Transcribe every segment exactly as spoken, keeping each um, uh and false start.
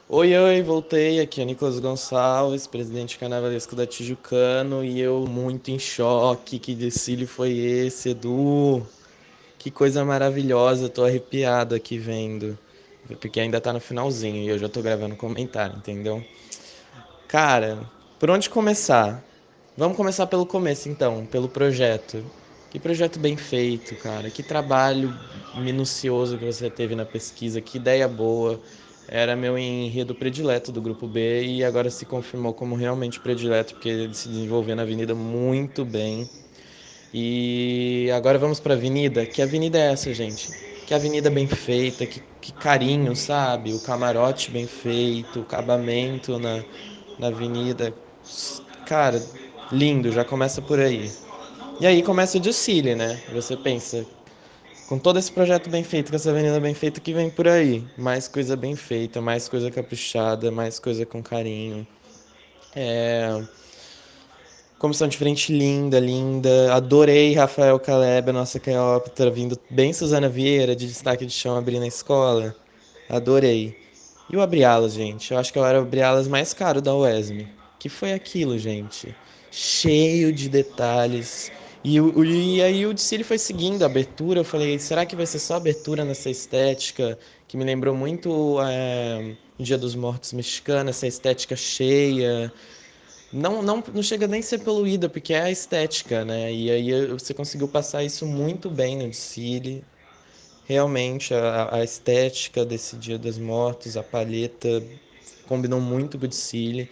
Oi, oi, voltei. Aqui é o Nicolas Gonçalves, presidente carnavalesco da Tijucano, e eu muito em choque. Que desfile foi esse, Edu? Que coisa maravilhosa, tô arrepiado aqui vendo. Porque ainda tá no finalzinho e eu já tô gravando comentário, entendeu? Cara, por onde começar? Vamos começar pelo começo então, pelo projeto. Que projeto bem feito, cara. Que trabalho minucioso que você teve na pesquisa, que ideia boa. Era meu enredo predileto do grupo B e agora se confirmou como realmente predileto, porque ele se desenvolveu na avenida muito bem. E agora vamos pra avenida. Que avenida é essa, gente? Que avenida bem feita, que, que carinho, sabe? O camarote bem feito, o acabamento na, na avenida. Cara, lindo, já começa por aí. E aí começa o desfile, né? Você pensa, com todo esse projeto bem feito, com essa avenida bem feita, que vem por aí? Mais coisa bem feita, mais coisa caprichada, mais coisa com carinho. É, comissão de frente linda, linda. Adorei Rafael Caleb, a nossa Cleópatra, vindo bem Suzana Vieira, de destaque de chão abrindo a escola. Adorei. E o Abrialas, gente? Eu acho que era o Abrialas mais caro da U E S M. Que foi aquilo, gente? Cheio de detalhes. E, o, e aí o desfile foi seguindo a abertura. Eu falei, será que vai ser só abertura nessa estética? Que me lembrou muito é, o Dia dos Mortos mexicano, essa estética cheia, não, não, não chega nem a ser poluída, porque é a estética, né? E aí você conseguiu passar isso muito bem no desfile. Realmente, a, a estética desse Dia dos Mortos, a palheta, combinou muito com o desfile.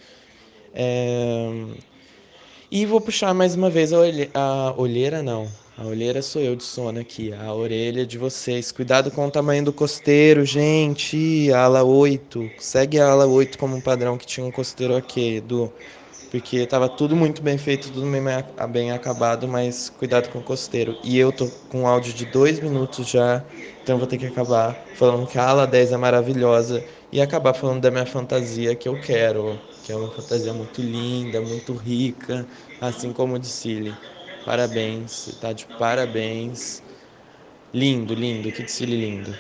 É, e vou puxar mais uma vez a, olhe... a olheira, não. A olheira sou eu de sono aqui, a orelha de vocês. Cuidado com o tamanho do costeiro, gente. A ala oito. Segue a ala oito como um padrão que tinha um costeiro aqui, Edu. Porque tava tudo muito bem feito, tudo bem, bem acabado, mas cuidado com o costeiro. E eu tô com um áudio de dois minutos já, então eu vou ter que acabar falando que a ala dez é maravilhosa e acabar falando da minha fantasia que eu quero, que é uma fantasia muito linda, muito rica, assim como o de Cile. Parabéns, tá de parabéns. Lindo, lindo, que desfile lindo.